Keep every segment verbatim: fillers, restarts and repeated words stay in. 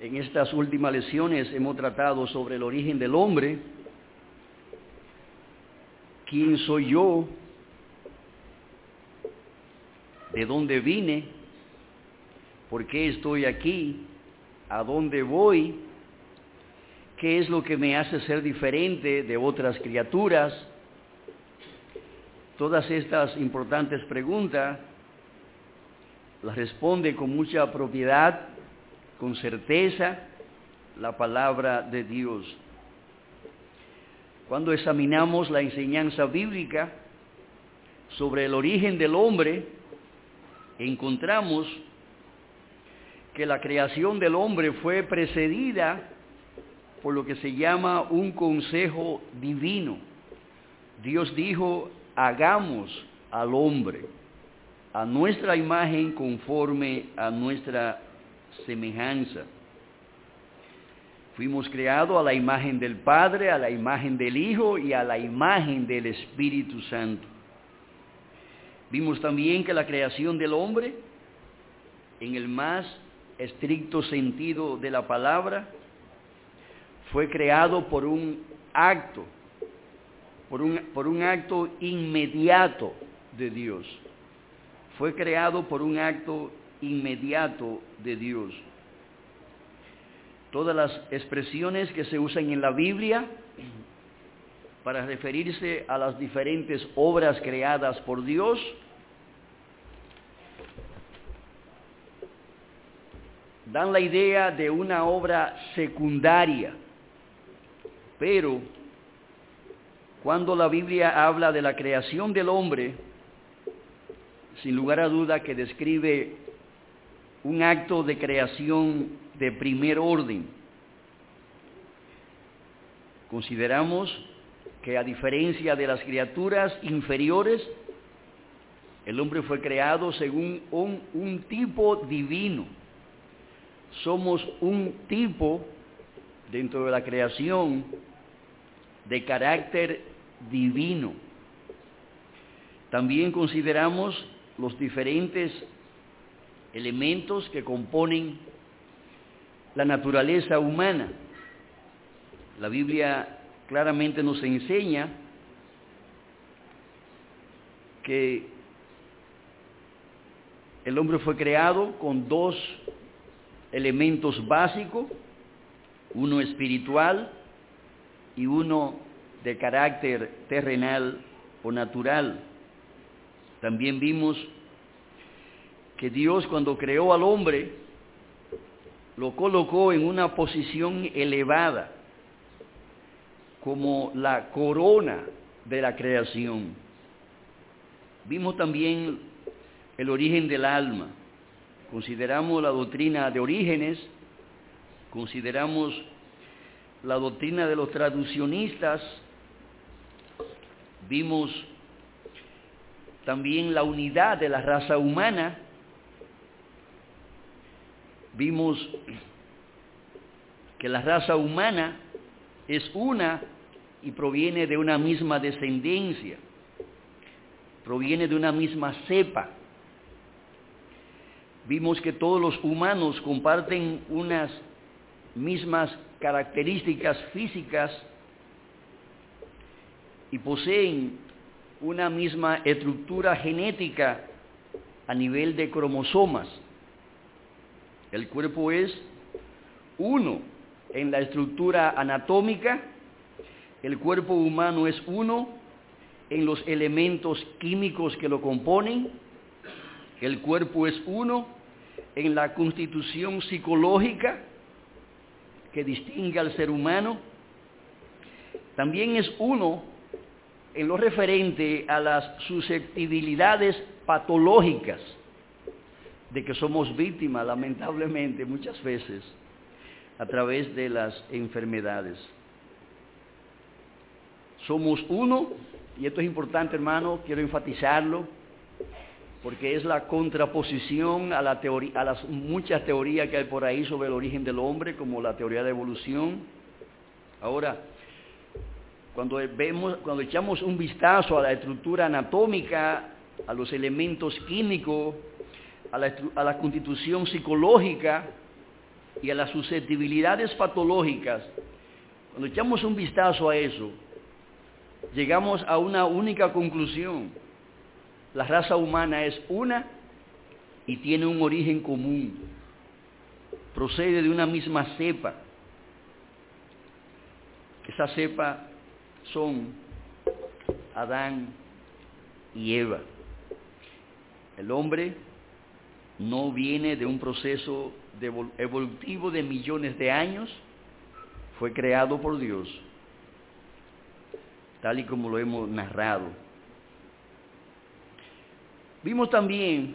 En estas últimas lecciones hemos tratado sobre el origen del hombre, quién soy yo, de dónde vine, por qué estoy aquí, a dónde voy, qué es lo que me hace ser diferente de otras criaturas. Todas estas importantes preguntas las responde con mucha propiedad, con certeza, la palabra de Dios. Cuando examinamos la enseñanza bíblica sobre el origen del hombre, encontramos que la creación del hombre fue precedida por lo que se llama un consejo divino. Dios dijo, hagamos al hombre a nuestra imagen conforme a nuestra semejanza. Fuimos creados a la imagen del Padre, a la imagen del Hijo y a la imagen del Espíritu Santo. Vimos también que la creación del hombre, en el más estricto sentido de la palabra, fue creado por un acto, por un, por un acto inmediato de Dios. Fue creado por un acto inmediato de Dios. Todas las expresiones que se usan en la Biblia para referirse a las diferentes obras creadas por Dios dan la idea de una obra secundaria, pero cuando la Biblia habla de la creación del hombre, sin lugar a duda que describe un acto de creación de primer orden. Consideramos que a diferencia de las criaturas inferiores, el hombre fue creado según un, un tipo divino. Somos un tipo, dentro de la creación, de carácter divino. También consideramos los diferentes elementos que componen la naturaleza humana. La Biblia claramente nos enseña que el hombre fue creado con dos elementos básicos, uno espiritual y uno de carácter terrenal o natural. También vimos que Dios, cuando creó al hombre, lo colocó en una posición elevada, como la corona de la creación. Vimos también el origen del alma. Consideramos la doctrina de Orígenes, consideramos la doctrina de los traducionistas, vimos también la unidad de la raza humana, vimos que la raza humana es una y proviene de una misma descendencia, proviene de una misma cepa. Vimos que todos los humanos comparten unas mismas características físicas y poseen una misma estructura genética a nivel de cromosomas. El cuerpo es uno en la estructura anatómica, el cuerpo humano es uno en los elementos químicos que lo componen, el cuerpo es uno en la constitución psicológica que distingue al ser humano, también es uno en lo referente a las susceptibilidades patológicas de que somos víctimas, lamentablemente, muchas veces, a través de las enfermedades. Somos uno, y esto es importante, hermano, quiero enfatizarlo, porque es la contraposición a, la teoría, a las muchas teorías que hay por ahí sobre el origen del hombre, como la teoría de evolución. Ahora, cuando vemos, cuando echamos un vistazo a la estructura anatómica, a los elementos químicos, a la, a la constitución psicológica, y a las susceptibilidades patológicas, cuando echamos un vistazo a eso, llegamos a una única conclusión. La raza humana es una y tiene un origen común. Procede de una misma cepa. Esa cepa son Adán y Eva. El hombre no viene de un proceso de evolutivo de millones de años, fue creado por Dios, tal y como lo hemos narrado. Vimos también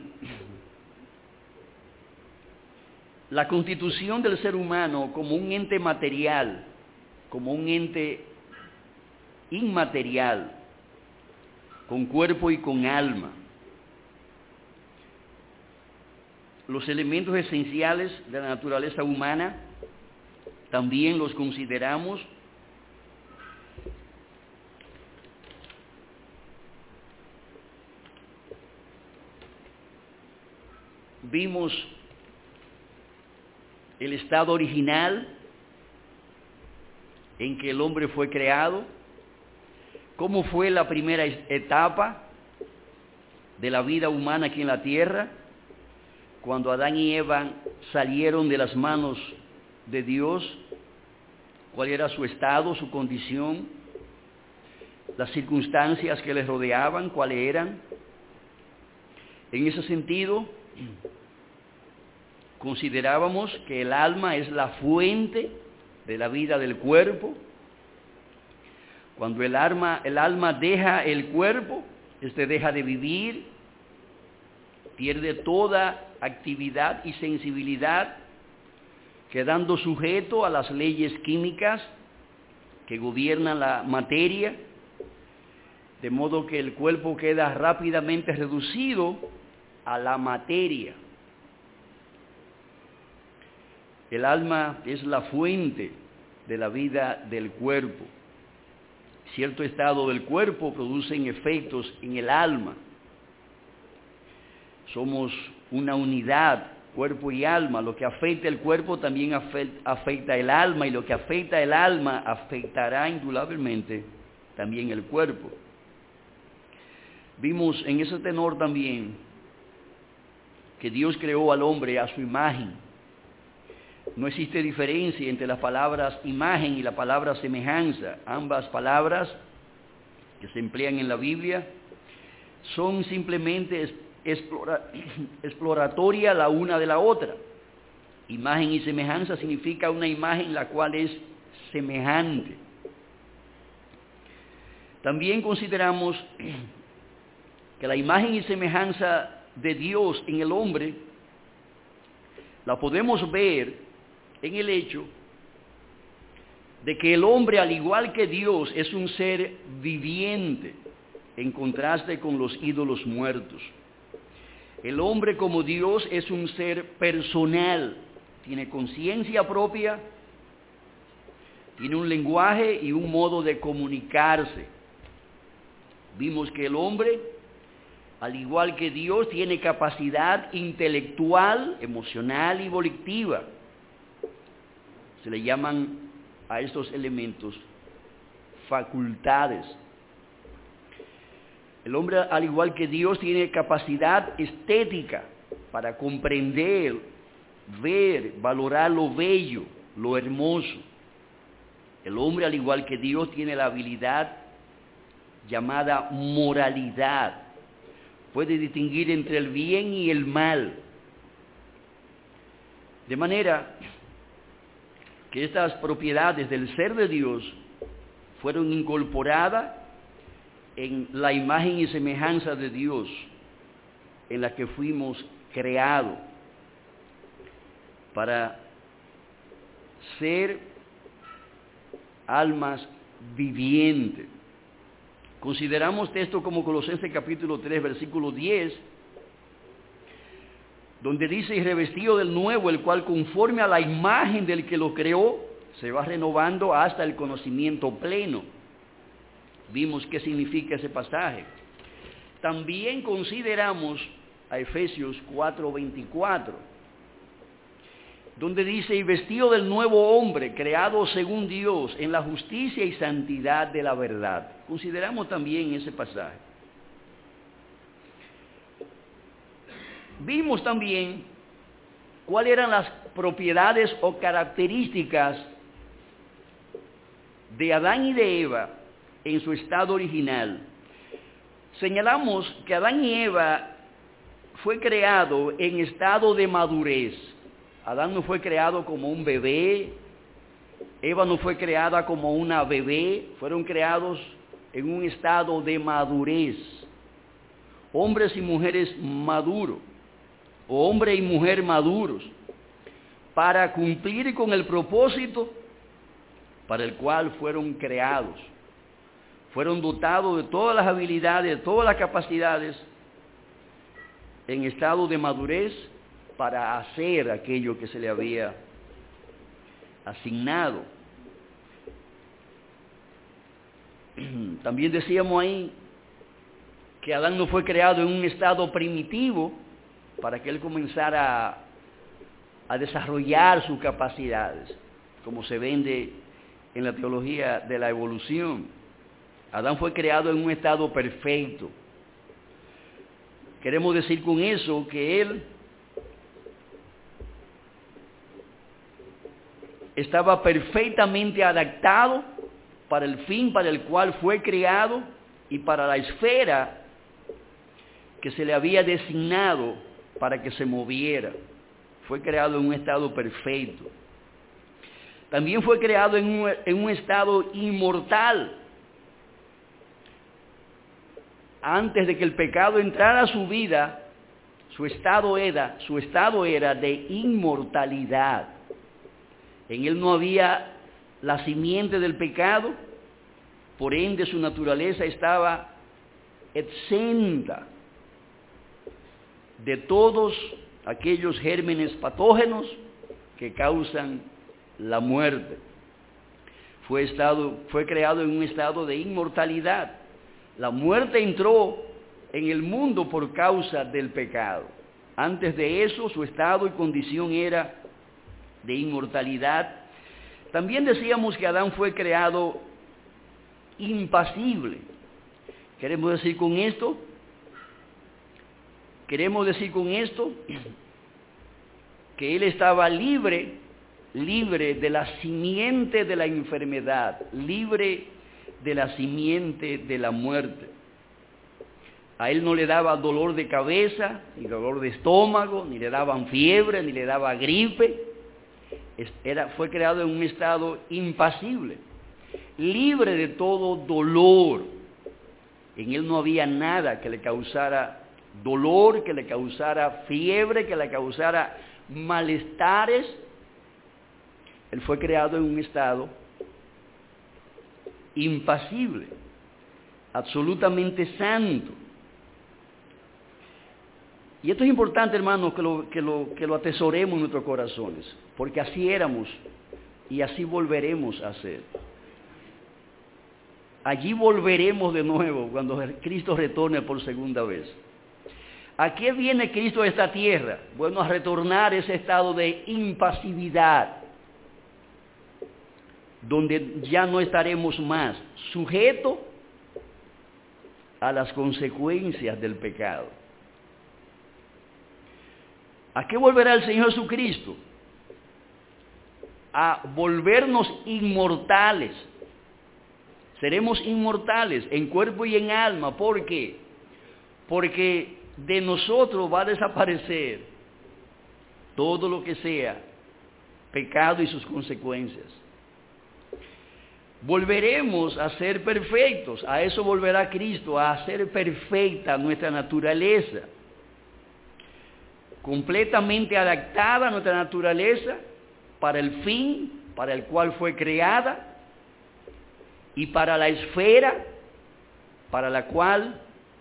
la constitución del ser humano como un ente material, como un ente inmaterial, con cuerpo y con alma. Los elementos esenciales de la naturaleza humana también los consideramos. Vimos el estado original en que el hombre fue creado, cómo fue la primera etapa de la vida humana aquí en la tierra, cuando Adán y Eva salieron de las manos de Dios, cuál era su estado, su condición, las circunstancias que les rodeaban, cuáles eran. En ese sentido, considerábamos que el alma es la fuente de la vida del cuerpo. Cuando el alma, el alma deja el cuerpo, éste deja de vivir, pierde toda actividad y sensibilidad, quedando sujeto a las leyes químicas que gobiernan la materia, de modo que el cuerpo queda rápidamente reducido a la materia. El alma es la fuente de la vida del cuerpo. Cierto estado del cuerpo producen efectos en el alma. Somos una unidad, cuerpo y alma. Lo que afecta el cuerpo también afecta el alma, y lo que afecta el alma afectará indudablemente también el cuerpo. Vimos en ese tenor también que Dios creó al hombre a su imagen. No existe diferencia entre las palabras imagen y la palabra semejanza. Ambas palabras que se emplean en la Biblia son simplemente explora, exploratoria la una de la otra. Imagen y semejanza significa una imagen la cual es semejante. También consideramos que la imagen y semejanza de Dios en el hombre la podemos ver en el hecho de que el hombre, al igual que Dios, es un ser viviente, en contraste con los ídolos muertos. El hombre, como Dios, es un ser personal, tiene conciencia propia, tiene un lenguaje y un modo de comunicarse. Vimos que el hombre, al igual que Dios, tiene capacidad intelectual, emocional y volitiva. Se le llaman a estos elementos facultades. El hombre, al igual que Dios, tiene capacidad estética para comprender, ver, valorar lo bello, lo hermoso. El hombre, al igual que Dios, tiene la habilidad llamada moralidad. Puede distinguir entre el bien y el mal. De manera que estas propiedades del ser de Dios fueron incorporadas en la imagen y semejanza de Dios, en la que fuimos creados para ser almas vivientes. Consideramos esto como Colosenses capítulo tres, versículo diez, donde dice: y revestido del nuevo, el cual conforme a la imagen del que lo creó, se va renovando hasta el conocimiento pleno. Vimos qué significa ese pasaje. También consideramos a Efesios cuatro veinticuatro, donde dice, y vestido del nuevo hombre, creado según Dios, en la justicia y santidad de la verdad. Consideramos también ese pasaje. Vimos también cuáles eran las propiedades o características de Adán y de Eva en su estado original. Señalamos que Adán y Eva fue creado en estado de madurez. Adán no fue creado como un bebé, Eva no fue creada como una bebé, fueron creados en un estado de madurez. Hombres y mujeres maduros, o hombre y mujer maduros, para cumplir con el propósito para el cual fueron creados. Fueron dotados de todas las habilidades, de todas las capacidades, en estado de madurez, para hacer aquello que se le había asignado. También decíamos ahí que Adán no fue creado en un estado primitivo para que él comenzara a, a desarrollar sus capacidades, como se vende en la teología de la evolución. Adán fue creado en un estado perfecto. Queremos decir con eso que él estaba perfectamente adaptado para el fin para el cual fue creado y para la esfera que se le había designado para que se moviera. Fue creado en un estado perfecto. También fue creado en un, en un estado inmortal. Antes de que el pecado entrara a su vida, su estado era, su estado era de inmortalidad. En él no había la simiente del pecado, por ende su naturaleza estaba exenta de todos aquellos gérmenes patógenos que causan la muerte. Fue, estado, fue creado en un estado de inmortalidad. La muerte entró en el mundo por causa del pecado. Antes de eso, su estado y condición era de inmortalidad. También decíamos que Adán fue creado impasible. ¿Queremos decir con esto? Queremos decir con esto que él estaba libre, libre de la simiente de la enfermedad, libre de la simiente de la muerte. A él no le daba dolor de cabeza, ni dolor de estómago, ni le daban fiebre, ni le daba gripe. Era, fue creado en un estado impasible, libre de todo dolor. En él no había nada que le causara dolor, que le causara fiebre, que le causara malestares. Él fue creado en un estado impasible, absolutamente santo. Y esto es importante, hermanos, que lo, que lo, que lo atesoremos en nuestros corazones, porque así éramos y así volveremos a ser. Allí volveremos de nuevo cuando Cristo retorne por segunda vez. ¿A qué viene Cristo a esta tierra? Bueno, a retornar ese estado de impasividad, donde ya no estaremos más sujetos a las consecuencias del pecado. ¿A qué volverá el Señor Jesucristo? A volvernos inmortales. Seremos inmortales en cuerpo y en alma. ¿Por qué? Porque de nosotros va a desaparecer todo lo que sea pecado y sus consecuencias. Volveremos a ser perfectos. A eso volverá Cristo, a hacer perfecta nuestra naturaleza, completamente adaptada a nuestra naturaleza para el fin para el cual fue creada y para la esfera para la cual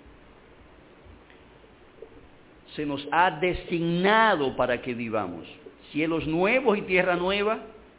se nos ha designado para que vivamos. Cielos nuevos y tierra nueva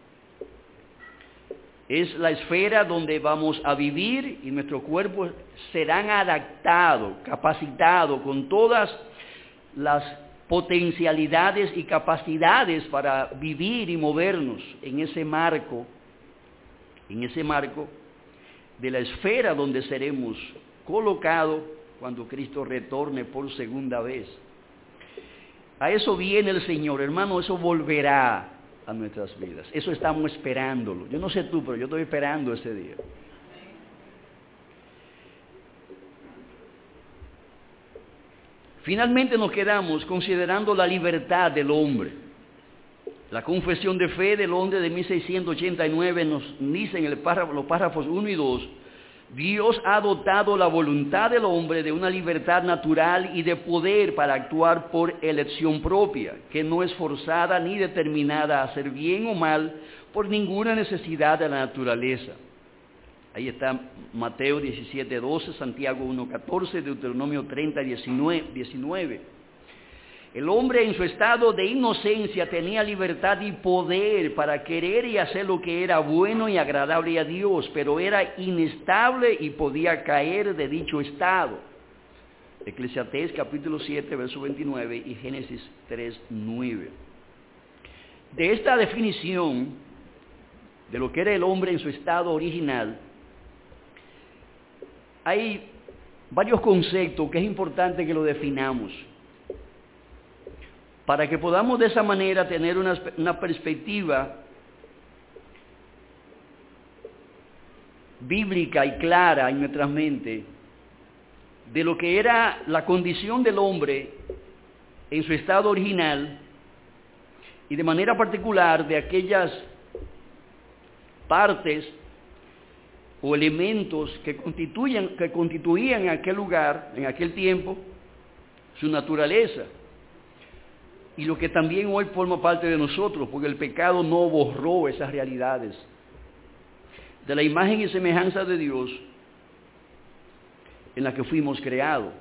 es la esfera donde vamos a vivir y nuestros cuerpos serán adaptados, capacitados con todas las potencialidades y capacidades para vivir y movernos en ese marco, en ese marco de la esfera donde seremos colocados cuando Cristo retorne por segunda vez. A eso viene el Señor, hermano, eso volverá a nuestras vidas. Eso estamos esperándolo. Yo no sé tú, pero yo estoy esperando ese día. Finalmente nos quedamos considerando la libertad del hombre. La confesión de fe de Londres de mil seiscientos ochenta y nueve nos dice en el párrafo, los párrafos uno y dos, Dios ha dotado la voluntad del hombre de una libertad natural y de poder para actuar por elección propia, que no es forzada ni determinada a hacer bien o mal por ninguna necesidad de la naturaleza. Ahí está Mateo diecisiete doce, Santiago uno catorce, Deuteronomio treinta diecinueve. El hombre en su estado de inocencia tenía libertad y poder para querer y hacer lo que era bueno y agradable a Dios, pero era inestable y podía caer de dicho estado. Eclesiastés capítulo siete, verso veintinueve y Génesis tres, nueve. De esta definición de lo que era el hombre en su estado original, hay varios conceptos que es importante que lo definamos, para que podamos de esa manera tener una, una perspectiva bíblica y clara en nuestras mentes de lo que era la condición del hombre en su estado original y de manera particular de aquellas partes o elementos que constituían, que constituían en aquel lugar, en aquel tiempo, su naturaleza. Y lo que también hoy forma parte de nosotros, porque el pecado no borró esas realidades. De la imagen y semejanza de Dios en la que fuimos creados.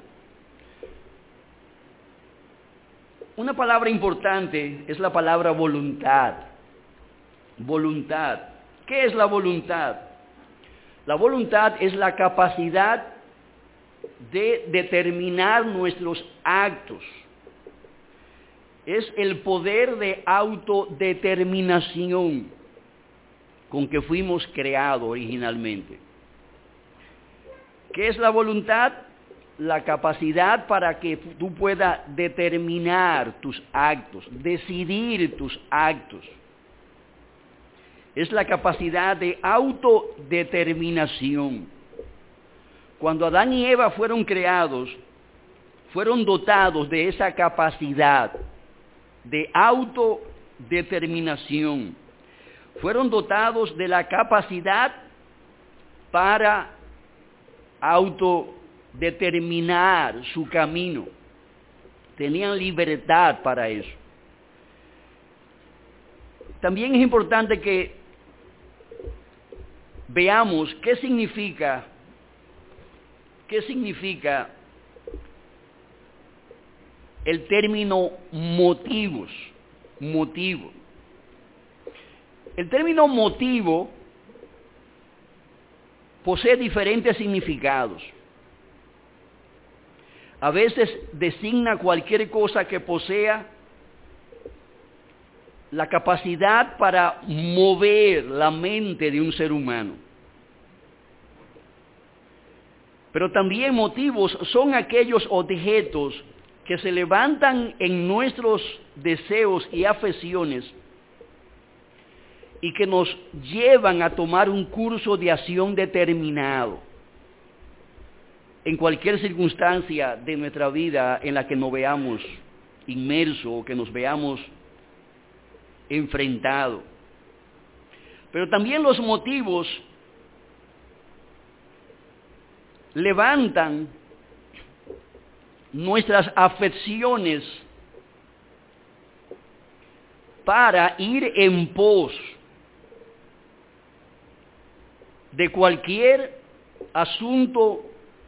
Una palabra importante es la palabra voluntad. Voluntad. ¿Qué es la voluntad? La voluntad es la capacidad de determinar nuestros actos. Es el poder de autodeterminación con que fuimos creados originalmente. ¿Qué es la voluntad? La capacidad para que tú puedas determinar tus actos, decidir tus actos. Es la capacidad de autodeterminación. Cuando Adán y Eva fueron creados, fueron dotados de esa capacidad de autodeterminación. Fueron dotados de la capacidad para autodeterminar su camino. Tenían libertad para eso. También es importante que veamos qué significa, qué significa el término motivos, motivo. El término motivo posee diferentes significados. A veces designa cualquier cosa que posea la capacidad para mover la mente de un ser humano. Pero también motivos son aquellos objetos que se levantan en nuestros deseos y afecciones y que nos llevan a tomar un curso de acción determinado en cualquier circunstancia de nuestra vida en la que nos veamos inmersos o que nos veamos enfrentados. Pero también los motivos levantan nuestras afecciones para ir en pos de cualquier asunto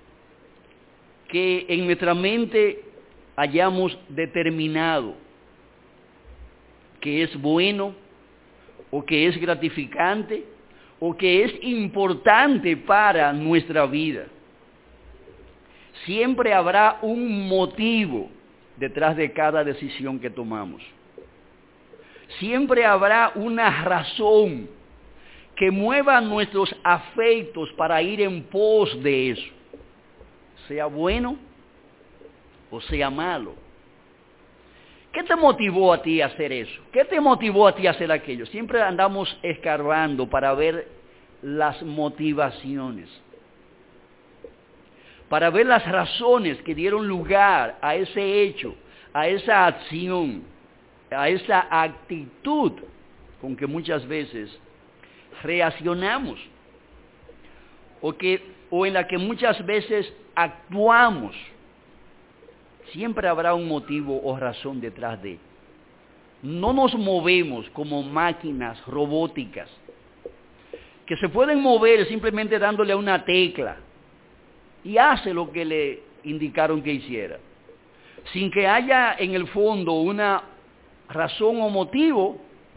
que en nuestra mente hayamos determinado que es bueno o que es gratificante o que es importante para nuestra vida. Siempre habrá un motivo detrás de cada decisión que tomamos. Siempre habrá una razón que mueva nuestros afectos para ir en pos de eso, sea bueno o sea malo. ¿Qué te motivó a ti a hacer eso? ¿Qué te motivó a ti a hacer aquello? Siempre andamos escarbando para ver las motivaciones, para ver las razones que dieron lugar a ese hecho, a esa acción, a esa actitud con que muchas veces reaccionamos, o, que, o en la que muchas veces actuamos. Siempre habrá un motivo o razón detrás de. No nos movemos como máquinas robóticas, que se pueden mover simplemente dándole a una tecla, y hace lo que le indicaron que hiciera, sin que haya en el fondo una razón o motivo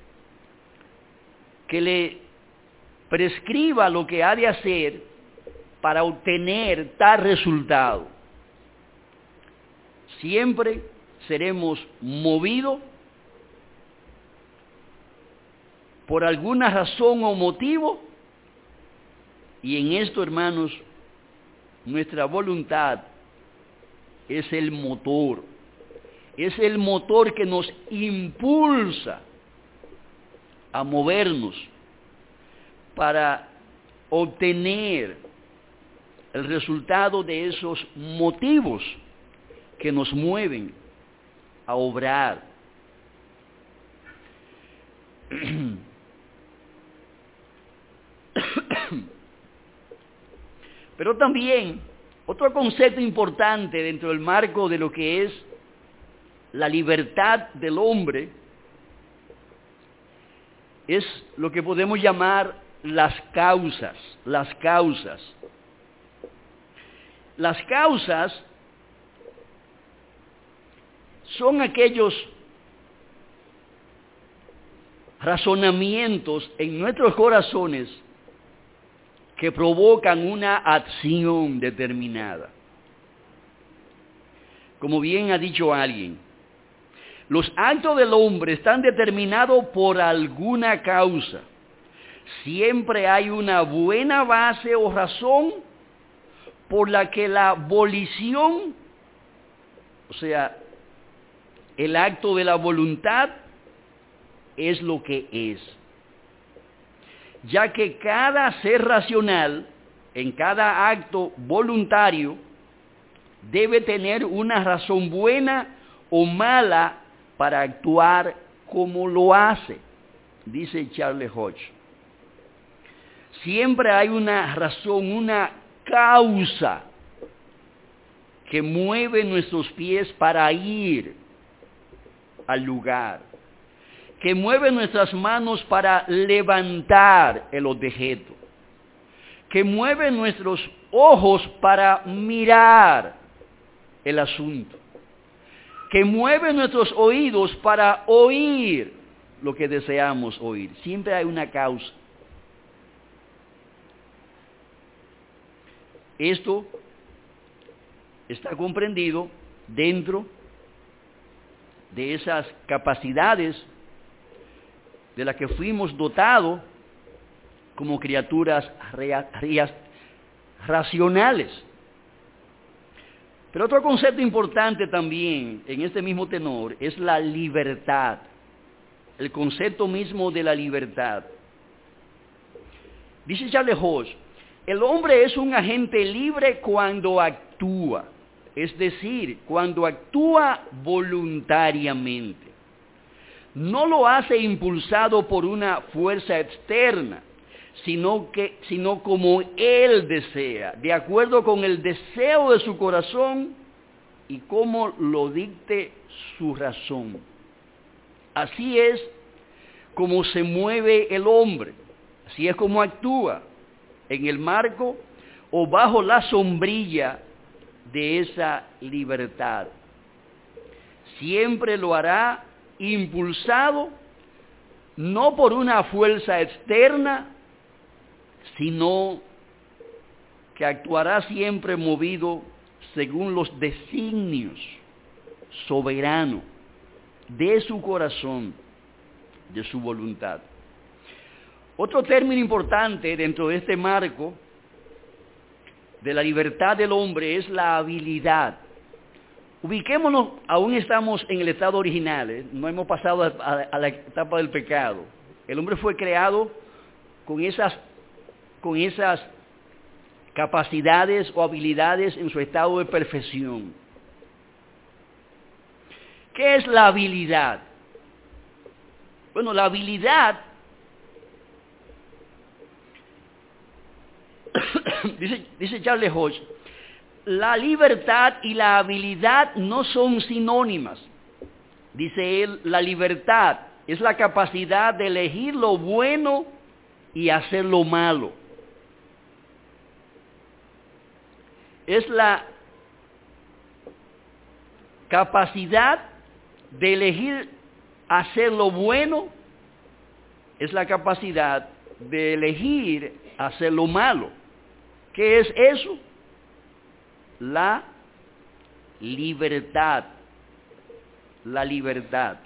que le prescriba lo que ha de hacer para obtener tal resultado. Siempre seremos movidos por alguna razón o motivo, y en esto, hermanos, nuestra voluntad es el motor, es el motor que nos impulsa a movernos para obtener el resultado de esos motivos que nos mueven a obrar. Pero también otro concepto importante dentro del marco de lo que es la libertad del hombre es lo que podemos llamar las causas, las causas. Las causas son aquellos razonamientos en nuestros corazones que provocan una acción determinada. Como bien ha dicho alguien, los actos del hombre están determinados por alguna causa. Siempre hay una buena base o razón por la que la volición, o sea, el acto de la voluntad, es lo que es. Ya que cada ser racional, en cada acto voluntario, debe tener una razón buena o mala para actuar como lo hace, dice Charles Hodge. Siempre hay una razón, una causa que mueve nuestros pies para ir al lugar, que mueve nuestras manos para levantar el objeto, que mueve nuestros ojos para mirar el asunto, que mueve nuestros oídos para oír lo que deseamos oír. Siempre hay una causa. Esto está comprendido dentro de esas capacidades de las que fuimos dotados como criaturas rea, rea, racionales. Pero otro concepto importante también en este mismo tenor es la libertad, el concepto mismo de la libertad. Dice Charles Hodge, el hombre es un agente libre cuando actúa, es decir, cuando actúa voluntariamente. No lo hace impulsado por una fuerza externa, sino, que, sino como él desea, de acuerdo con el deseo de su corazón y como lo dicte su razón. Así es como se mueve el hombre, así es como actúa, en el marco o bajo la sombrilla de esa libertad. Siempre lo hará impulsado no por una fuerza externa, sino que actuará siempre movido según los designios, soberano de su corazón, de su voluntad. Otro término importante dentro de este marco de la libertad del hombre es la habilidad. Ubiquémonos, aún estamos en el estado original, ¿eh? No hemos pasado a, a, a la etapa del pecado. El hombre fue creado con esas, con esas capacidades o habilidades en su estado de perfección. ¿Qué es la habilidad? Bueno, la habilidad, dice, dice Charles Hodge, la libertad y la habilidad no son sinónimas. Dice él, la libertad es la capacidad de elegir lo bueno y hacer lo malo. Es la capacidad de elegir hacer lo bueno, es la capacidad de elegir hacer lo malo. ¿Qué es eso? La libertad. La libertad.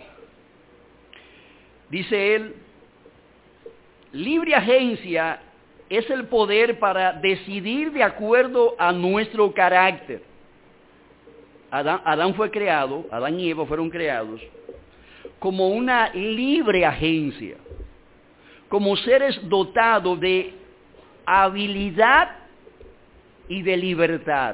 Dice él, libre agencia es el poder para decidir de acuerdo a nuestro carácter. Adán, Adán fue creado, Adán y Eva fueron creados como una libre agencia, como seres dotados de habilidad y de libertad.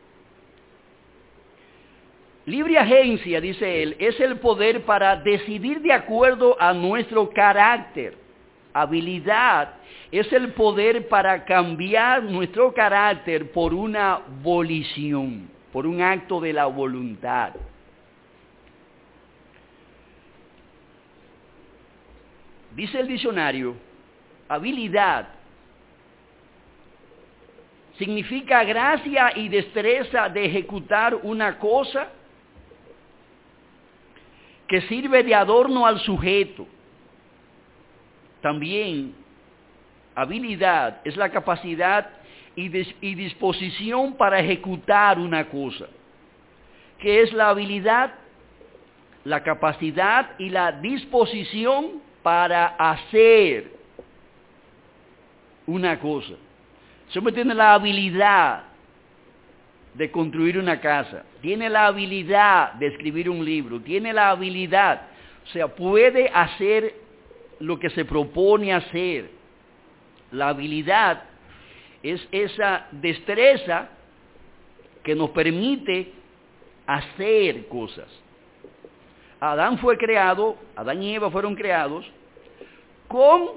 Libre agencia, dice él, es el poder para decidir de acuerdo a nuestro carácter. Habilidad es el poder para cambiar nuestro carácter por una volición, por un acto de la voluntad. Dice el diccionario, habilidad significa gracia y destreza de ejecutar una cosa que sirve de adorno al sujeto. También, habilidad es la capacidad y, dis- y disposición para ejecutar una cosa. ¿Qué es la habilidad? La capacidad y la disposición para hacer una cosa. Si hombre tiene la habilidad de construir una casa, tiene la habilidad de escribir un libro, tiene la habilidad, o sea, puede hacer lo que se propone hacer. La habilidad es esa destreza que nos permite hacer cosas. Adán fue creado, Adán y Eva fueron creados con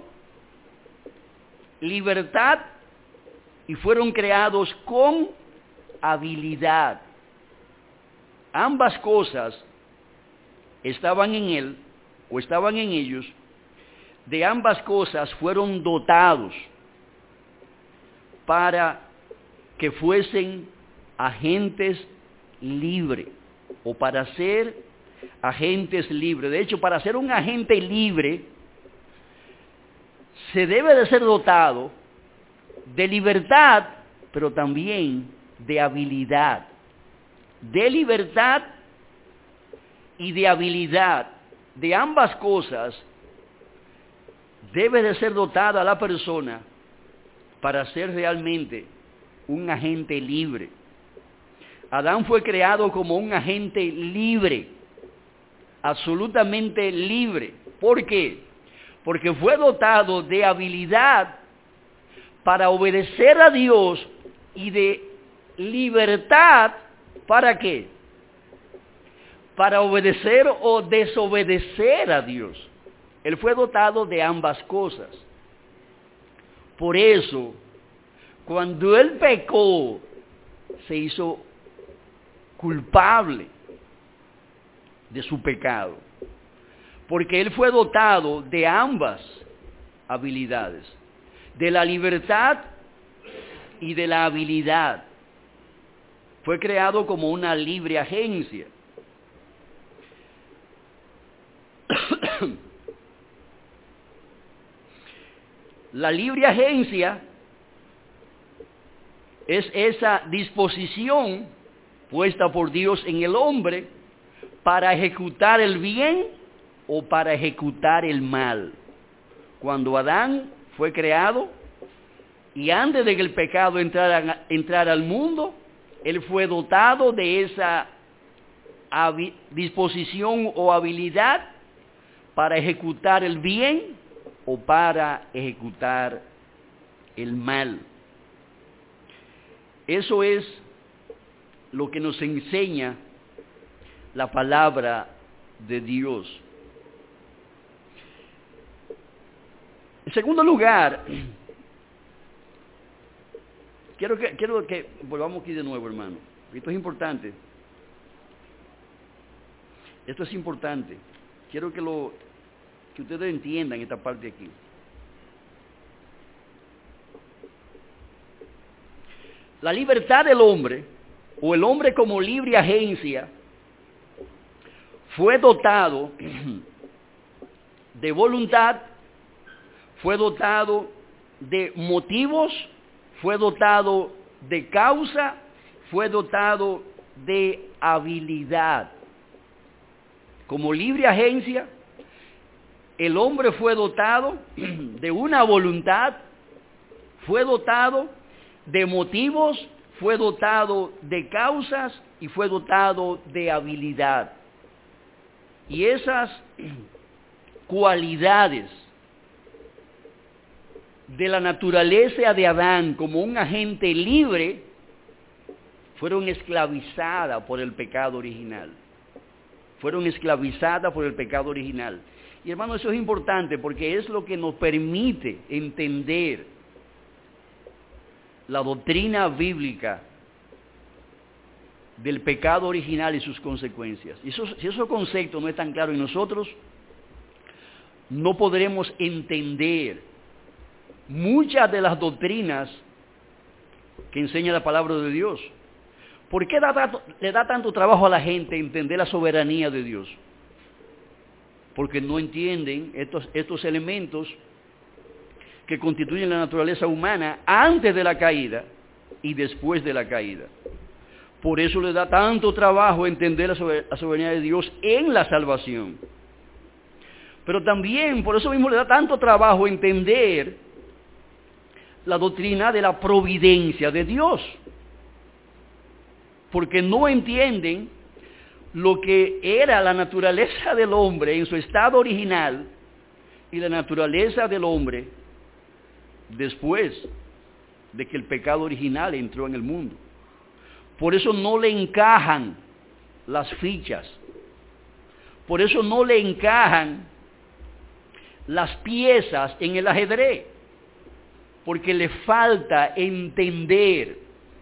libertad y fueron creados con habilidad. Ambas cosas estaban en él o estaban en ellos. De ambas cosas fueron dotados para que fuesen agentes libres o para ser agentes libres. De hecho, para ser un agente libre se debe de ser dotado de libertad, pero también de habilidad. De libertad y de habilidad. De ambas cosas debe de ser dotada la persona para ser realmente un agente libre. Adán fue creado como un agente libre, absolutamente libre. ¿Por qué? Porque fue dotado de habilidad para obedecer a Dios y de libertad, ¿para qué? Para obedecer o desobedecer a Dios. Él fue dotado de ambas cosas. Por eso, cuando él pecó, se hizo culpable de su pecado. Porque él fue dotado de ambas habilidades, de la libertad y de la habilidad. Fue creado como una libre agencia. La libre agencia es esa disposición puesta por Dios en el hombre para ejecutar el bien o para ejecutar el mal. Cuando Adán fue creado y antes de que el pecado entrara, entrara al mundo, él fue dotado de esa disposición o habilidad para ejecutar el bien o para ejecutar el mal. Eso es lo que nos enseña la palabra de Dios. En segundo lugar, quiero que, quiero que volvamos aquí de nuevo, hermano. Esto es importante. Esto es importante. Quiero que, lo, que ustedes entiendan esta parte aquí. La libertad del hombre, o el hombre como libre agencia, fue dotado de voluntad, fue dotado de motivos, fue dotado de causa, fue dotado de habilidad. Como libre agencia, el hombre fue dotado de una voluntad, fue dotado de motivos, fue dotado de causas y fue dotado de habilidad. Y esas cualidades de la naturaleza de Adán como un agente libre fueron esclavizadas por el pecado original. Fueron esclavizadas por el pecado original. Y hermano, eso es importante porque es lo que nos permite entender la doctrina bíblica del pecado original y sus consecuencias. Y eso, si esos conceptos no están claros en nosotros, no podremos entender muchas de las doctrinas que enseña la palabra de Dios. ¿Por qué da, le da tanto trabajo a la gente entender la soberanía de Dios? Porque no entienden estos, estos elementos que constituyen la naturaleza humana antes de la caída y después de la caída. Por eso le da tanto trabajo entender la soberanía de Dios en la salvación. Pero también, por eso mismo le da tanto trabajo entender la doctrina de la providencia de Dios. Porque no entienden lo que era la naturaleza del hombre en su estado original y la naturaleza del hombre después de que el pecado original entró en el mundo. Por eso no le encajan las fichas. Por eso no le encajan las piezas en el ajedrez. Porque le falta entender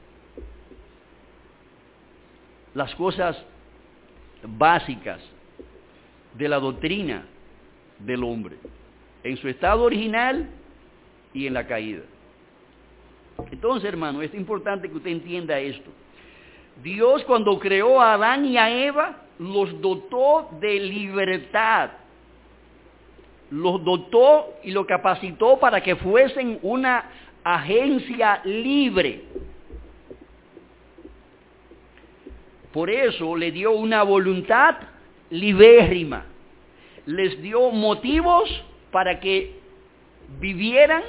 las cosas básicas de la doctrina del hombre, en su estado original y en la caída. Entonces, hermano, es importante que usted entienda esto. Dios, cuando creó a Adán y a Eva, los dotó de libertad. Los dotó y los capacitó para que fuesen una agencia libre. Por eso le dio una voluntad libérrima. Les dio motivos para que vivieran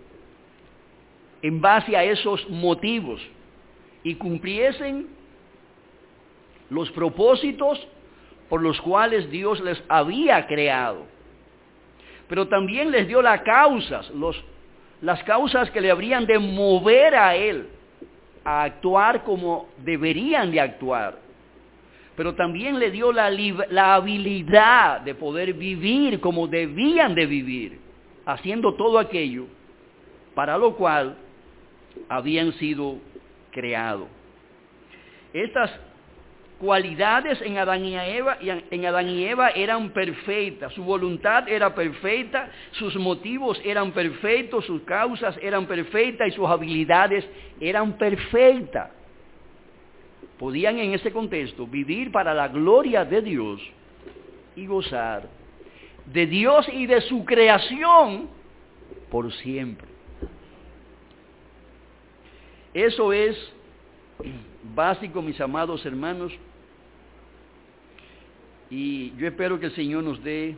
en base a esos motivos y cumpliesen los propósitos por los cuales Dios les había creado. Pero también les dio las causas, los, las causas que le habrían de mover a Él a actuar como deberían de actuar. Pero también le dio la, la habilidad de poder vivir como debían de vivir, haciendo todo aquello para lo cual habían sido creados. Estas cualidades en Adán y Eva, en Adán y Eva eran perfectas, su voluntad era perfecta, sus motivos eran perfectos, sus causas eran perfectas y sus habilidades eran perfectas. Podían en ese contexto vivir para la gloria de Dios y gozar de Dios y de su creación por siempre. Eso es básico, mis amados hermanos, Y yo espero que el Señor nos dé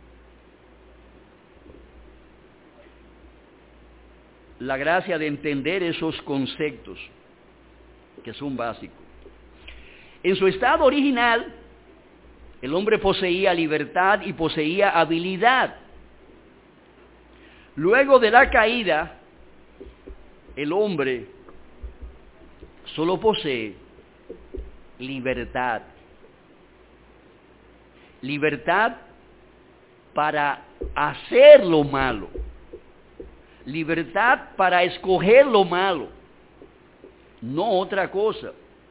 la gracia de entender esos conceptos que son básicos. En su estado original, el hombre poseía libertad y poseía habilidad. Luego de la caída, el hombre solo posee libertad. Libertad para hacer lo malo. Libertad para escoger lo malo. No otra cosa.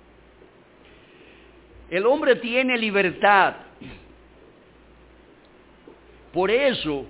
El hombre tiene libertad. Por eso,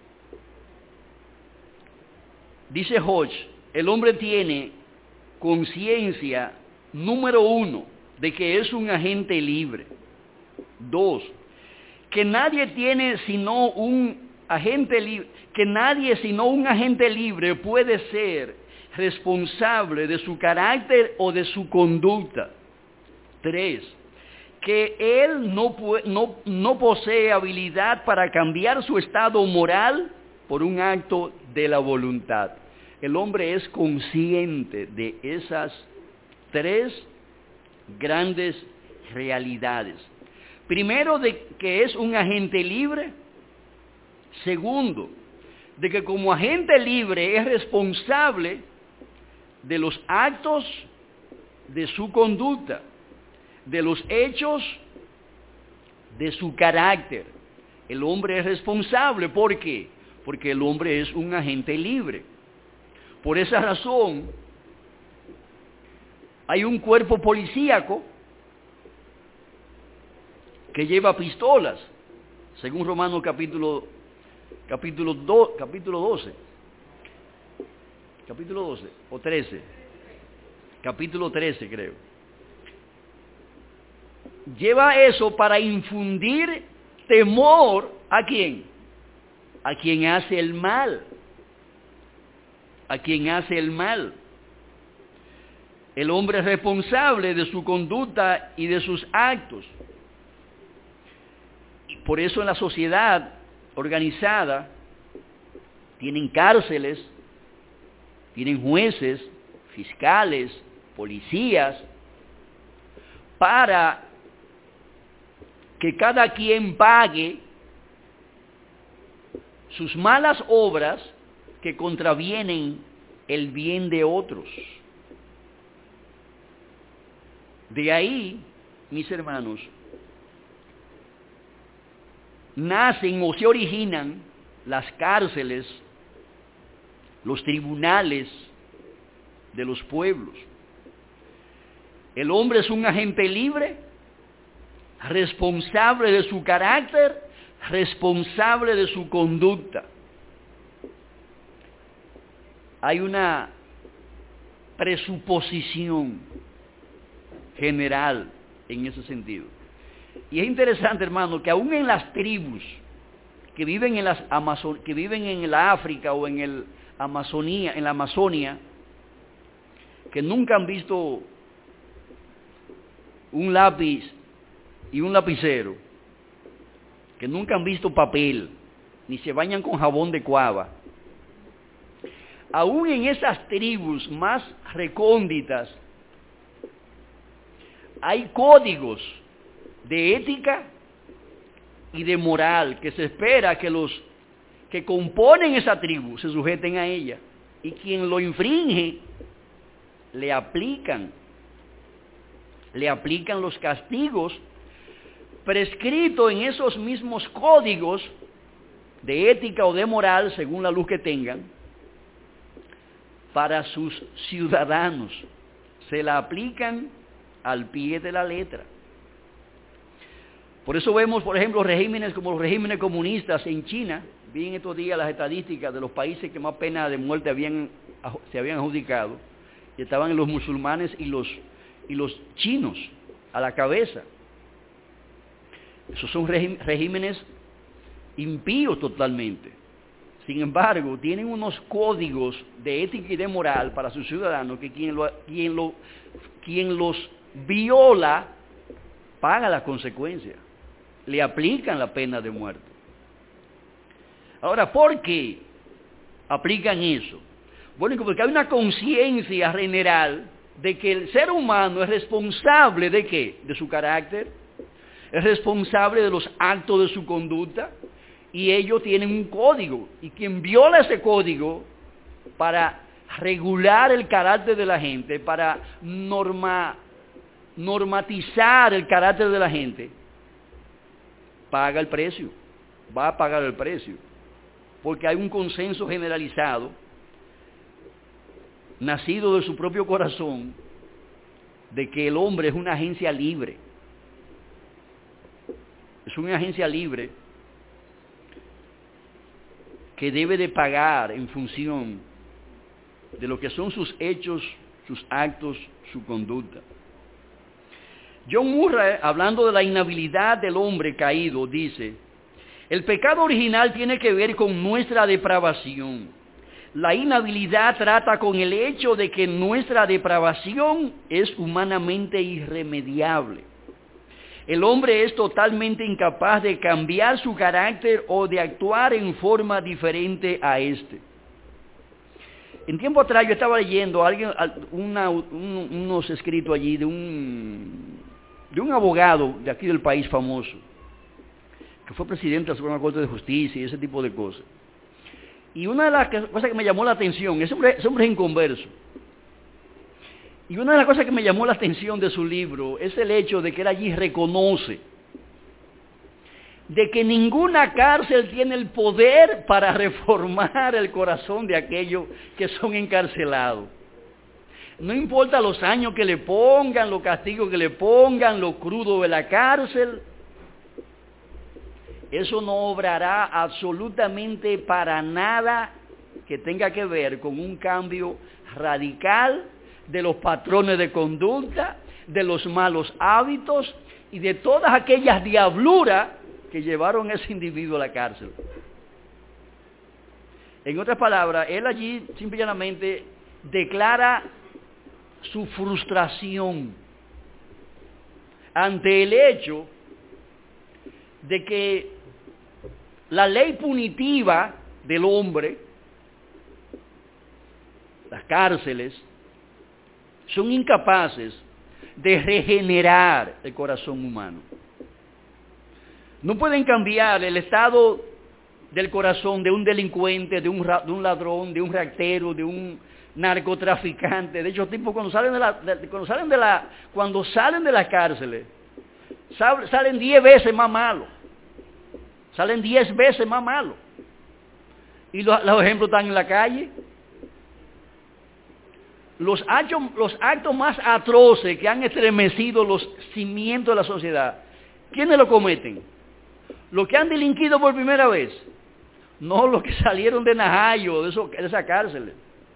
dice Hodge, el hombre tiene conciencia, número uno, de que es un agente libre. Dos, que nadie tiene sino un agente libre, que nadie sino un agente libre puede ser responsable de su carácter o de su conducta. Tres, que él no, no, no posee habilidad para cambiar su estado moral por un acto de la voluntad. El hombre es consciente de esas tres grandes realidades. Primero, de que es un agente libre. Segundo, de que como agente libre es responsable de los actos de su conducta, de los hechos de su carácter. El hombre es responsable. ¿Por qué? Porque el hombre es un agente libre. Por esa razón, hay un cuerpo policíaco que lleva pistolas, según Romanos capítulo, capítulo, do, capítulo doce. Capítulo doce o trece. Capítulo trece, creo. Lleva eso para infundir temor ¿a quién? A quien hace el mal. A quien hace el mal. El hombre es responsable de su conducta y de sus actos. Y por eso en la sociedad organizada tienen cárceles, tienen jueces, fiscales, policías, para que cada quien pague sus malas obras que contravienen el bien de otros. De ahí, mis hermanos, nacen o se originan las cárceles, los tribunales de los pueblos. El hombre es un agente libre, responsable de su carácter, responsable de su conducta. Hay una presuposición general en ese sentido. Y es interesante, hermano, que aún en las tribus que viven en las Amazon, que viven en la África o en el Amazonía, en la Amazonia, que nunca han visto un lápiz y un lapicero, que nunca han visto papel, ni se bañan con jabón de cuava, aún en esas tribus más recónditas, hay códigos de ética y de moral que se espera que los que componen esa tribu se sujeten a ella, y quien lo infringe le aplican le aplican los castigos prescritos en esos mismos códigos de ética o de moral, según la luz que tengan, para sus ciudadanos. Se la aplican al pie de la letra. Por eso vemos, por ejemplo, regímenes como los regímenes comunistas en China. Vi en estos días las estadísticas de los países que más pena de muerte habían, se habían adjudicado, y estaban los musulmanes y los, y los chinos a la cabeza. Esos son regímenes impíos totalmente. Sin embargo, tienen unos códigos de ética y de moral para sus ciudadanos que quien, lo, quien, lo, quien los viola paga las consecuencias. le aplican la pena de muerte. Ahora, ¿por qué aplican eso? Bueno, porque hay una conciencia general de que el ser humano es responsable de qué? De su carácter, es responsable de los actos de su conducta, y ellos tienen un código, y quien viola ese código para regular el carácter de la gente, para norma, normatizar el carácter de la gente, paga el precio, va a pagar el precio, porque hay un consenso generalizado, nacido de su propio corazón, de que el hombre es una agencia libre, es una agencia libre que debe de pagar en función de lo que son sus hechos, sus actos, su conducta. John Murray, hablando de la inhabilidad del hombre caído, dice, el pecado original tiene que ver con nuestra depravación. La inhabilidad trata con el hecho de que nuestra depravación es humanamente irremediable. El hombre es totalmente incapaz de cambiar su carácter o de actuar en forma diferente a este. En tiempo atrás yo estaba leyendo alguien, una, un, unos escritos allí de un, de un abogado de aquí del país famoso, que fue presidente de la Suprema Corte de Justicia y ese tipo de cosas. Y una de las cosas que me llamó la atención, ese hombre, ese hombre es inconverso, y una de las cosas que me llamó la atención de su libro es el hecho de que él allí reconoce de que ninguna cárcel tiene el poder para reformar el corazón de aquellos que son encarcelados. No importa los años que le pongan, los castigos que le pongan, lo crudo de la cárcel, eso no obrará absolutamente para nada que tenga que ver con un cambio radical de los patrones de conducta, de los malos hábitos y de todas aquellas diabluras que llevaron a ese individuo a la cárcel. En otras palabras, él allí simplemente declara su frustración ante el hecho de que la ley punitiva del hombre, las cárceles, son incapaces de regenerar el corazón humano. No pueden cambiar el estado del corazón de un delincuente, de un, de un ladrón, de un ratero, de un narcotraficante. De hecho, tipos cuando salen de la, de, cuando salen de la, cuando salen de las cárceles, sal, salen diez veces más malos. Salen diez veces más malos. Y los, los ejemplos están en la calle. Los actos, los actos más atroces que han estremecido los cimientos de la sociedad, ¿quiénes lo cometen? Los que han delinquido por primera vez, no los que salieron de Najayo, de, eso, de esa cárcel.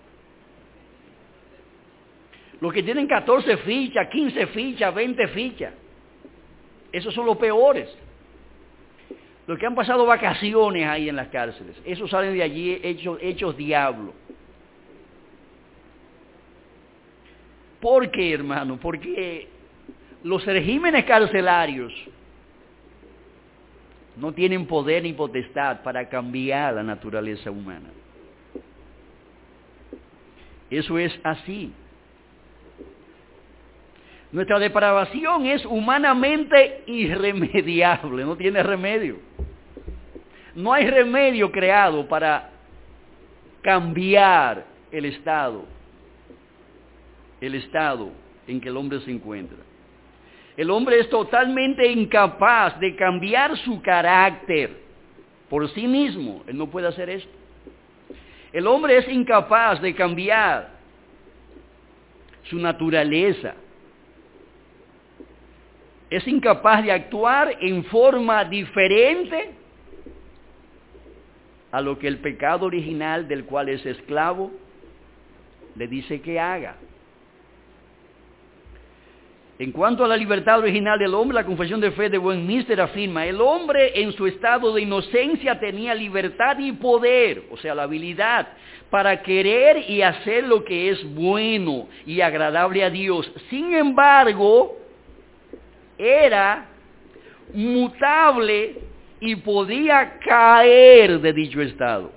Los que tienen catorce fichas, quince fichas, veinte fichas, esos son los peores. Los que han pasado vacaciones ahí en las cárceles, esos salen de allí hechos, hechos diablo. ¿Por qué, hermano? Porque los regímenes carcelarios no tienen poder ni potestad para cambiar la naturaleza humana. Eso es así. Nuestra depravación es humanamente irremediable, no tiene remedio. No hay remedio creado para cambiar el estado, el estado en que el hombre se encuentra. El hombre es totalmente incapaz de cambiar su carácter por sí mismo. Él no puede hacer esto. El hombre es incapaz de cambiar su naturaleza. Es incapaz de actuar en forma diferente a lo que el pecado original del cual es esclavo le dice que haga. En cuanto a la libertad original del hombre, la Confesión de Fe de Westminster afirma, el hombre en su estado de inocencia tenía libertad y poder, o sea, la habilidad para querer y hacer lo que es bueno y agradable a Dios. Sin embargo, era mutable y podía caer de dicho estado.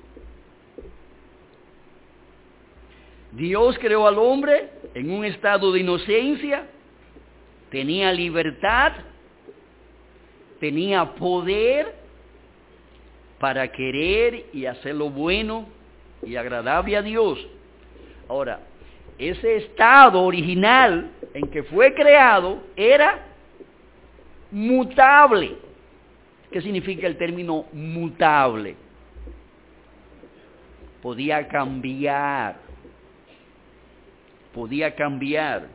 Dios creó al hombre en un estado de inocencia, tenía libertad, tenía poder para querer y hacer lo bueno y agradable a Dios. Ahora, ese estado original en que fue creado era mutable. ¿Qué significa el término mutable? Podía cambiar. Podía cambiar.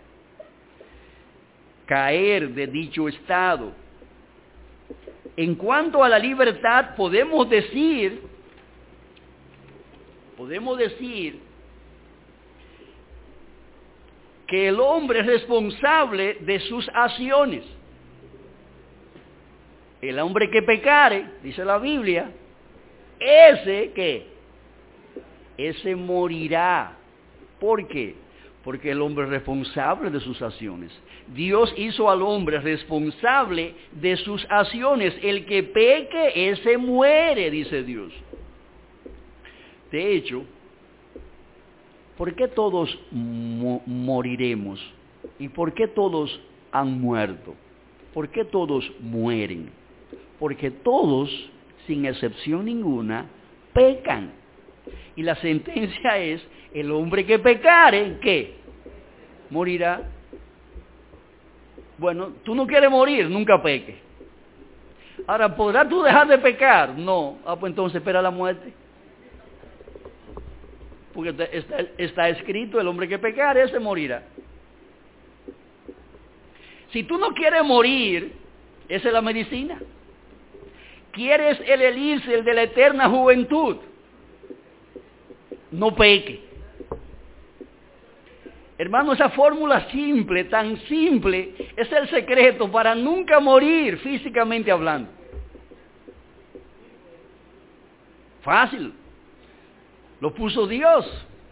Caer de dicho estado. En cuanto a la libertad, podemos decir, podemos decir que el hombre es responsable de sus acciones. El hombre que pecare, dice la Biblia, ese que, ese morirá. ¿Por qué? Porque el hombre es responsable de sus acciones. Dios hizo al hombre responsable de sus acciones. El que peque, ese muere, dice Dios. De hecho, ¿por qué todos mo- moriremos? ¿Y por qué todos han muerto? ¿Por qué todos mueren? Porque todos, sin excepción ninguna, pecan. Y la sentencia es, el hombre que pecare, ¿qué? Morirá. Bueno, tú no quieres morir, nunca peques. Ahora, ¿podrás tú dejar de pecar? No. Ah, pues entonces espera la muerte. Porque está, está escrito, el hombre que pecare, ese morirá. Si tú no quieres morir, esa es la medicina. ¿Quieres el elixir de la eterna juventud? No peque. Hermano, esa fórmula simple, tan simple, es el secreto para nunca morir físicamente hablando. Fácil. Lo puso Dios.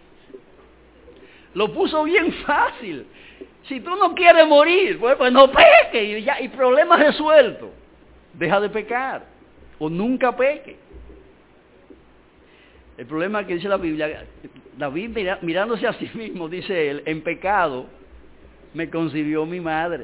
Lo puso bien fácil. Si tú no quieres morir, pues, pues no peque y ya, y problema resuelto. Deja de pecar o nunca peque. El problema que dice la Biblia, David mira, mirándose a sí mismo, dice él, en pecado me concibió mi madre.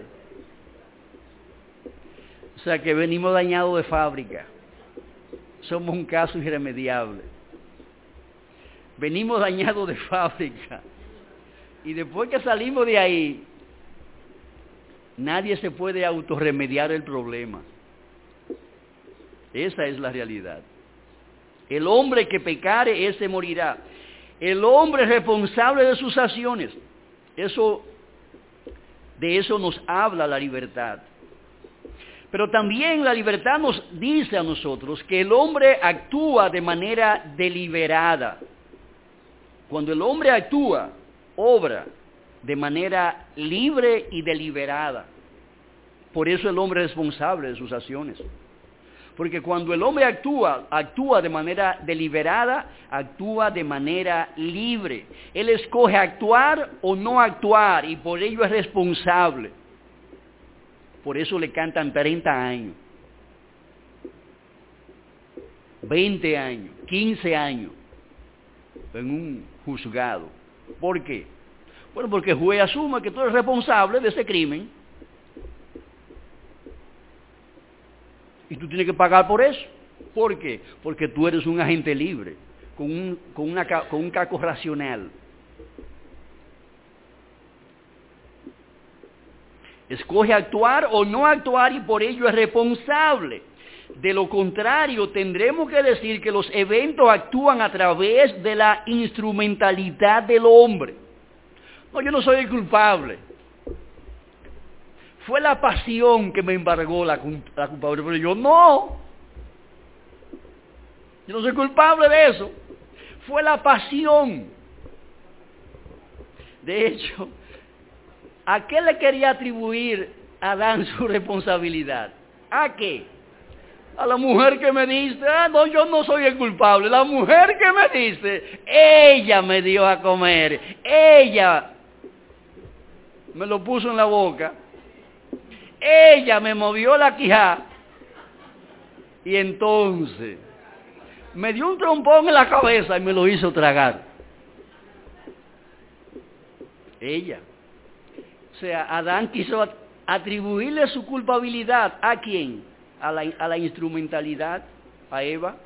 O sea que venimos dañados de fábrica. Somos un caso irremediable. Venimos dañados de fábrica. Y después que salimos de ahí, nadie se puede autorremediar el problema. Esa es la realidad. El hombre que pecare, ese morirá. El hombre es responsable de sus acciones. Eso, de eso nos habla la libertad. Pero también la libertad nos dice a nosotros que el hombre actúa de manera deliberada. Cuando el hombre actúa, obra de manera libre y deliberada. Por eso el hombre es responsable de sus acciones. Porque cuando el hombre actúa, actúa de manera deliberada, actúa de manera libre. Él escoge actuar o no actuar y por ello es responsable. Por eso le cantan treinta años, veinte años, quince años en un juzgado. ¿Por qué? Bueno, porque el juez asume que tú eres responsable de ese crimen y tú tienes que pagar por eso. ¿Por qué? Porque tú eres un agente libre, con un, con una, con un caco racional. Escoge actuar o no actuar y por ello es responsable. De lo contrario, tendremos que decir que los eventos actúan a través de la instrumentalidad del hombre. No, yo no soy el culpable. Fue la pasión que me embargó la, la culpable, pero yo no. Yo no soy culpable de eso. Fue la pasión. De hecho, ¿a qué le quería atribuir a Adán su responsabilidad? ¿A qué? A la mujer que me diste. Ah, no, yo no soy el culpable. La mujer que me diste, ella me dio a comer. Ella me lo puso en la boca. ella me movió la quijada y entonces me dio un trompón en la cabeza y me lo hizo tragar. Ella. O sea, Adán quiso atribuirle su culpabilidad. ¿A quién? A la, a la instrumentalidad, a Eva.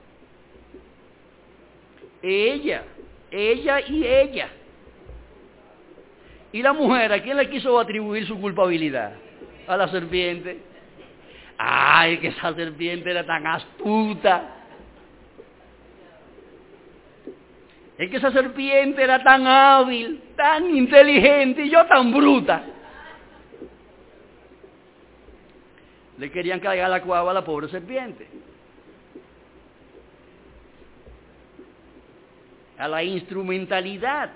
Ella, ella y ella. ¿Y la mujer, a quién le quiso atribuir su culpabilidad? A la serpiente. Ay, que esa serpiente era tan astuta. Es que esa serpiente era tan hábil, tan inteligente y yo tan bruta. Le querían cargar la cuava a la pobre serpiente. A la instrumentalidad.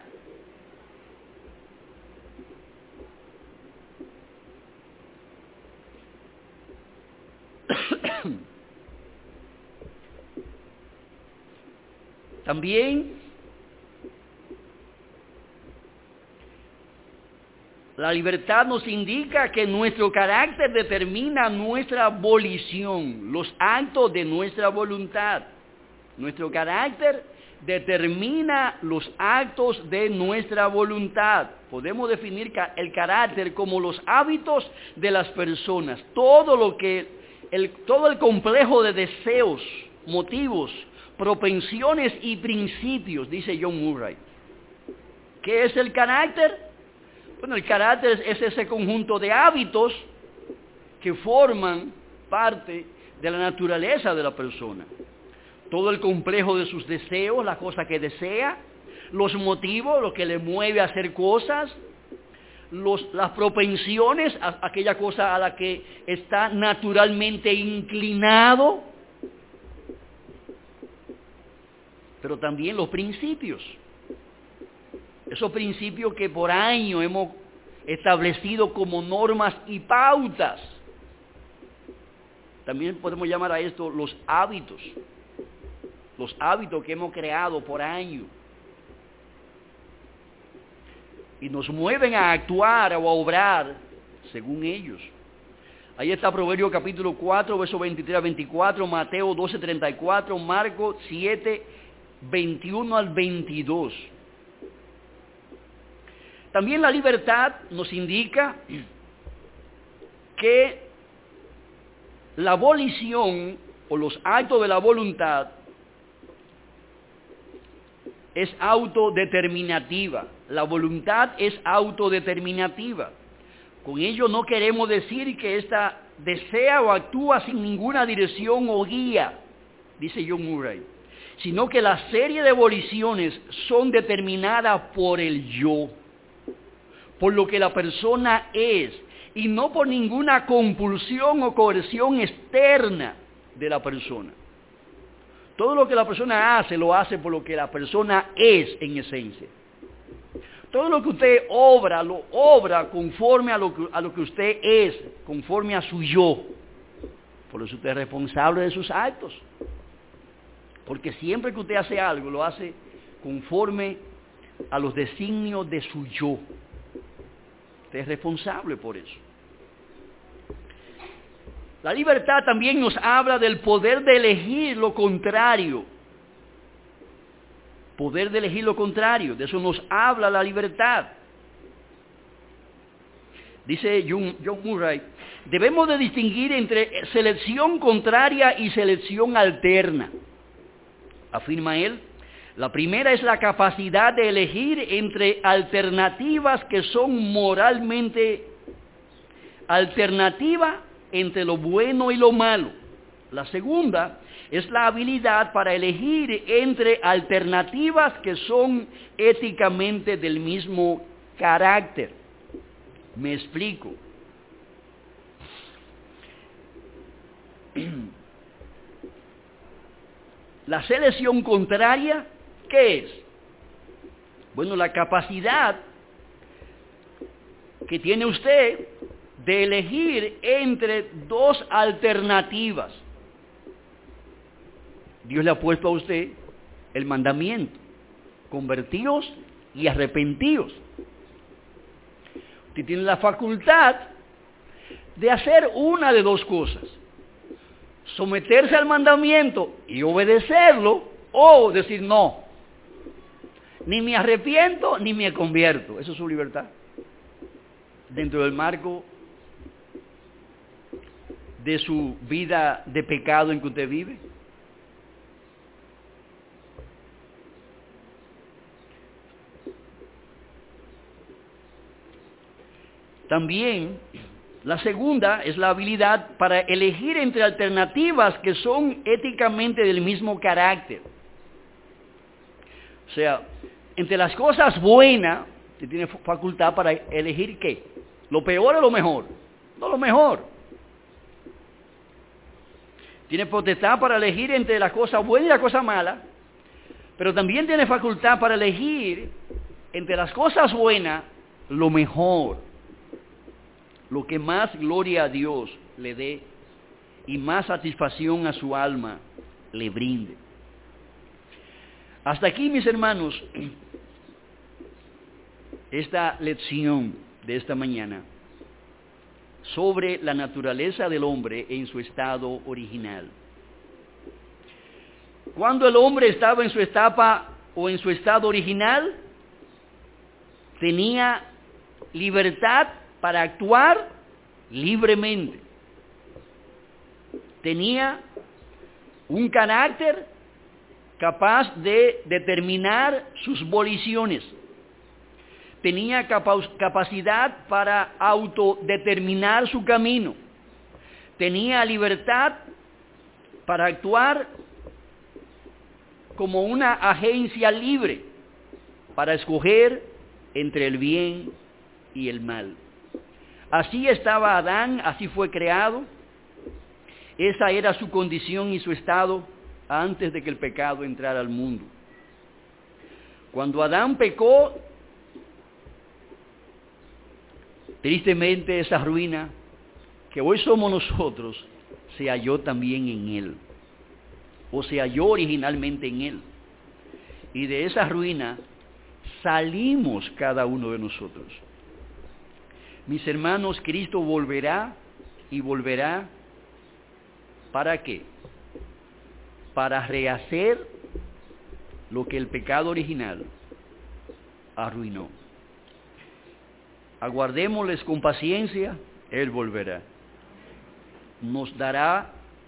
También la libertad nos indica que nuestro carácter determina nuestra volición, los actos de nuestra voluntad. Nuestro carácter determina los actos de nuestra voluntad. Podemos definir el carácter como los hábitos de las personas, todo lo que, el, todo el complejo de deseos, motivos, propensiones y principios, dice John Murray. ¿Qué es el carácter? Bueno, el carácter es ese conjunto de hábitos que forman parte de la naturaleza de la persona. Todo el complejo de sus deseos, las cosas que desea, los motivos, lo que le mueve a hacer cosas, los, las propensiones, a, aquella cosa a la que está naturalmente inclinado, pero también los principios. Esos principios que por años hemos establecido como normas y pautas. También podemos llamar a esto los hábitos. Los hábitos que hemos creado por años. Y nos mueven a actuar o a obrar según ellos. Ahí está Proverbios capítulo cuatro, versos veintitrés a veinticuatro, Mateo doce, treinta y cuatro, Marcos siete, veintiuno al veintidós. También la libertad nos indica que la volición o los actos de la voluntad es autodeterminativa. La voluntad es autodeterminativa. Con ello no queremos decir que ésta desea o actúa sin ninguna dirección o guía, dice John Murray, sino que la serie de voliciones son determinadas por el yo, por lo que la persona es, y no por ninguna compulsión o coerción externa de la persona. Todo lo que la persona hace, lo hace por lo que la persona es en esencia. Todo lo que usted obra, lo obra conforme a lo que, a lo que usted es, conforme a su yo. Por eso usted es responsable de sus actos. Porque siempre que usted hace algo, lo hace conforme a los designios de su yo. Usted es responsable por eso. La libertad también nos habla del poder de elegir lo contrario. Poder de elegir lo contrario. De eso nos habla la libertad. Dice John, John Murray, debemos de distinguir entre selección contraria y selección alterna. Afirma él, la primera es la capacidad de elegir entre alternativas que son moralmente alternativa entre lo bueno y lo malo. La segunda es la habilidad para elegir entre alternativas que son éticamente del mismo carácter. Me explico. La selección contraria, ¿qué es? Bueno, la capacidad que tiene usted de elegir entre dos alternativas. Dios le ha puesto a usted el mandamiento: convertíos y arrepentíos. Usted tiene la facultad de hacer una de dos cosas: someterse al mandamiento y obedecerlo, o decir no, ni me arrepiento ni me convierto. Eso es su libertad, dentro del marco de su vida de pecado en que usted vive. También la segunda es la habilidad para elegir entre alternativas que son éticamente del mismo carácter. O sea, entre las cosas buenas, usted tiene facultad para elegir ¿qué? ¿Lo peor o lo mejor? No, lo mejor. Tiene potestad para elegir entre las cosas buenas y las cosas malas, pero también tiene facultad para elegir entre las cosas buenas lo mejor, lo que más gloria a Dios le dé y más satisfacción a su alma le brinde. Hasta aquí, mis hermanos, esta lección de esta mañana sobre la naturaleza del hombre en su estado original. Cuando el hombre estaba en su etapa o en su estado original, tenía libertad para actuar libremente. Tenía un carácter capaz de determinar sus voliciones. Tenía capacidad para autodeterminar su camino. Tenía libertad para actuar como una agencia libre, para escoger entre el bien y el mal. Así estaba Adán, así fue creado. Esa era su condición y su estado antes de que el pecado entrara al mundo. Cuando Adán pecó, tristemente esa ruina que hoy somos nosotros se halló también en él, o se halló originalmente en él. Y de esa ruina salimos cada uno de nosotros. Mis hermanos, Cristo volverá y volverá. ¿Para qué? Para rehacer lo que el pecado original arruinó. Aguardémosles con paciencia, Él volverá. Nos dará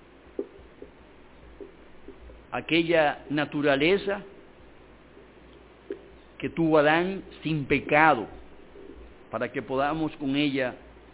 aquella naturaleza que tuvo Adán sin pecado, para que podamos con ella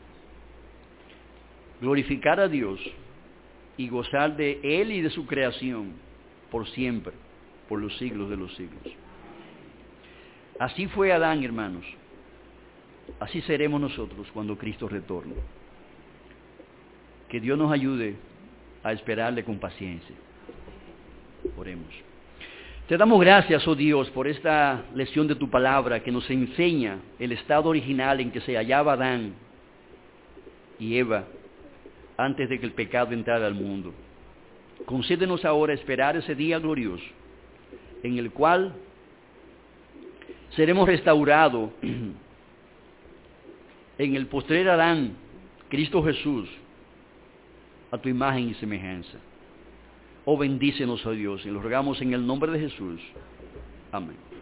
glorificar a Dios y gozar de Él y de su creación por siempre, por los siglos de los siglos. Así fue Adán, hermanos. Así seremos nosotros cuando Cristo retorne. Que Dios nos ayude a esperarle con paciencia. Oremos. Te damos gracias, oh Dios, por esta lección de tu palabra que nos enseña el estado original en que se hallaba Adán y Eva antes de que el pecado entrara al mundo. Concédenos ahora esperar ese día glorioso en el cual seremos restaurados en el postrer Adán, Cristo Jesús, a tu imagen y semejanza. Oh, bendícenos, oh Dios, y lo rogamos en el nombre de Jesús. Amén.